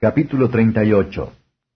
Capítulo 38.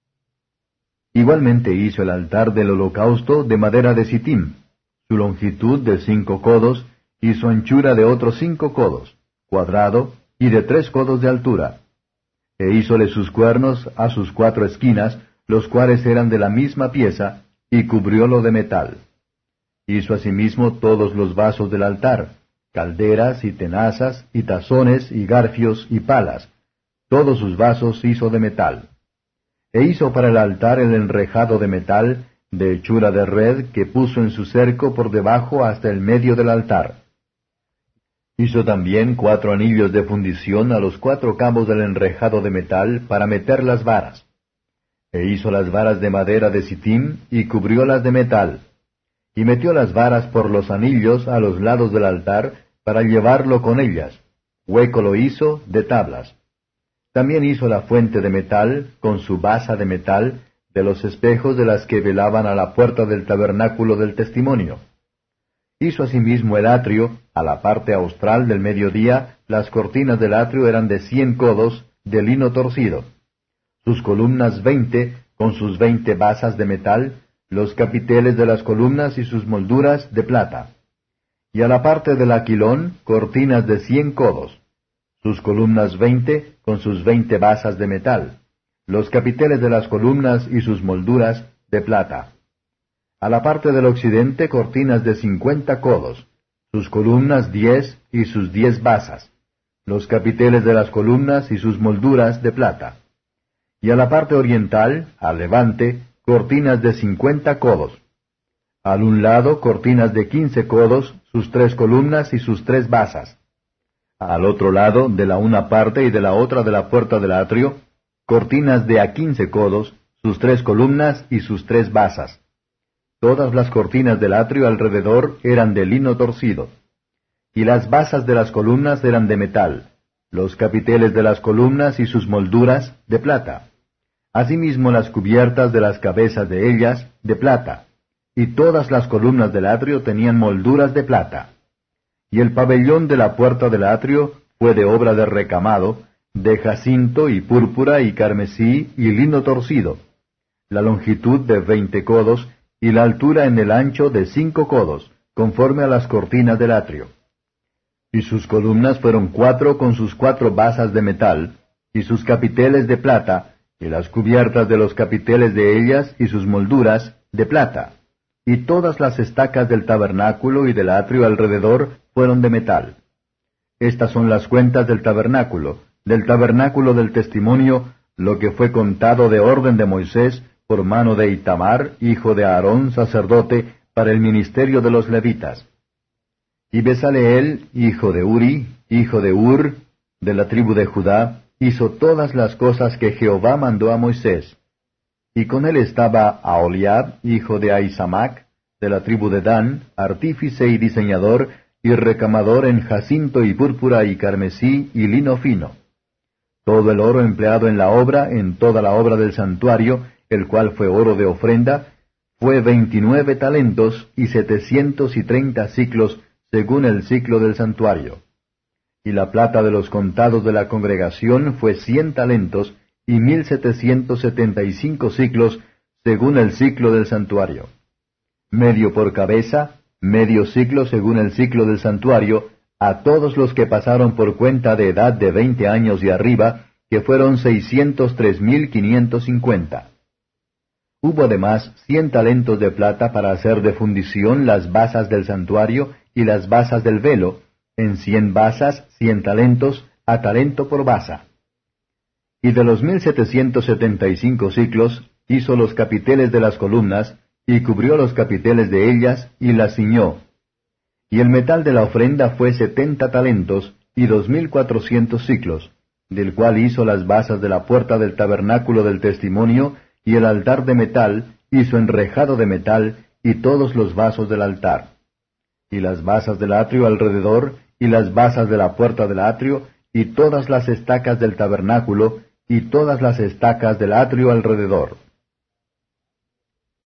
Igualmente hizo el altar del holocausto de madera de sitim, su longitud de 5 codos, y su anchura de otros 5 codos, cuadrado, y de 3 codos de altura. E hízole sus cuernos a sus 4 esquinas, los cuales eran de la misma pieza, y cubriólo de metal. Hizo asimismo todos los vasos del altar, calderas y tenazas, y tazones, y garfios, y palas. Todos sus vasos hizo de metal. E hizo para el altar el enrejado de metal, de hechura de red, que puso en su cerco por debajo hasta el medio del altar. Hizo también 4 anillos de fundición a los 4 cabos del enrejado de metal, para meter las varas. E hizo las varas de madera de sitim, y cubriólas de metal. Y metió las varas por los anillos a los lados del altar, para llevarlo con ellas. Hueco lo hizo de tablas. También hizo la fuente de metal, con su basa de metal, de los espejos de las que velaban a la puerta del tabernáculo del testimonio. Hizo asimismo el atrio, a la parte austral del mediodía, las cortinas del atrio eran de 100 codos, de lino torcido. Sus columnas 20, con sus 20 basas de metal, los capiteles de las columnas y sus molduras de plata. Y a la parte del aquilón, cortinas de 100 codos. Sus columnas 20, con sus 20 basas de metal, los capiteles de las columnas y sus molduras de plata. A la parte del occidente cortinas de 50 codos, sus columnas 10 y sus 10 basas, los capiteles de las columnas y sus molduras de plata. Y a la parte oriental, al levante, cortinas de 50 codos. Al un lado cortinas de 15 codos, sus 3 columnas y sus 3 basas. Al otro lado, de la una parte y de la otra de la puerta del atrio, cortinas de a 15 codos, sus 3 columnas y sus 3 basas. Todas las cortinas del atrio alrededor eran de lino torcido. Y las basas de las columnas eran de metal, los capiteles de las columnas y sus molduras de plata. Asimismo las cubiertas de las cabezas de ellas de plata. Y todas las columnas del atrio tenían molduras de plata. Y el pabellón de la puerta del atrio fue de obra de recamado, de jacinto y púrpura y carmesí y lino torcido, la longitud de 20 codos, y la altura en el ancho de 5 codos, conforme a las cortinas del atrio. Y sus columnas fueron 4 con sus 4 basas de metal, y sus capiteles de plata, y las cubiertas de los capiteles de ellas y sus molduras de plata. Y todas las estacas del tabernáculo y del atrio alrededor fueron de metal. Estas son las cuentas del tabernáculo del testimonio, lo que fue contado de orden de Moisés, por mano de Itamar, hijo de Aarón, sacerdote, para el ministerio de los levitas. Y Besaleel, hijo de Uri, hijo de Ur, de la tribu de Judá, hizo todas las cosas que Jehová mandó a Moisés. Y con él estaba Aholiab, hijo de Ahisamac, de la tribu de Dan, artífice y diseñador, y recamador en jacinto y púrpura y carmesí y lino fino. Todo el oro empleado en la obra, en toda la obra del santuario, el cual fue oro de ofrenda, fue 29 talentos y 730 siclos, según el siclo del santuario. Y la plata de los contados de la congregación fue 100 talentos y 1775 siclos, según el siclo del santuario. Medio por cabeza, medio siclo según el siclo del santuario, a todos los que pasaron por cuenta de edad de 20 años y arriba, que fueron 603,550. Hubo además 100 talentos de plata para hacer de fundición las basas del santuario y las basas del velo, en 100 basas 100 talentos, a talento por basa. Y de los 1775 siclos hizo los capiteles de las columnas, y cubrió los capiteles de ellas, y las ciñó. Y el metal de la ofrenda fue 70 talentos, y 2400 siclos, del cual hizo las basas de la puerta del tabernáculo del testimonio, y el altar de metal, y su enrejado de metal, y todos los vasos del altar. Y las basas del atrio alrededor, y las basas de la puerta del atrio, y todas las estacas del tabernáculo, y todas las estacas del atrio alrededor.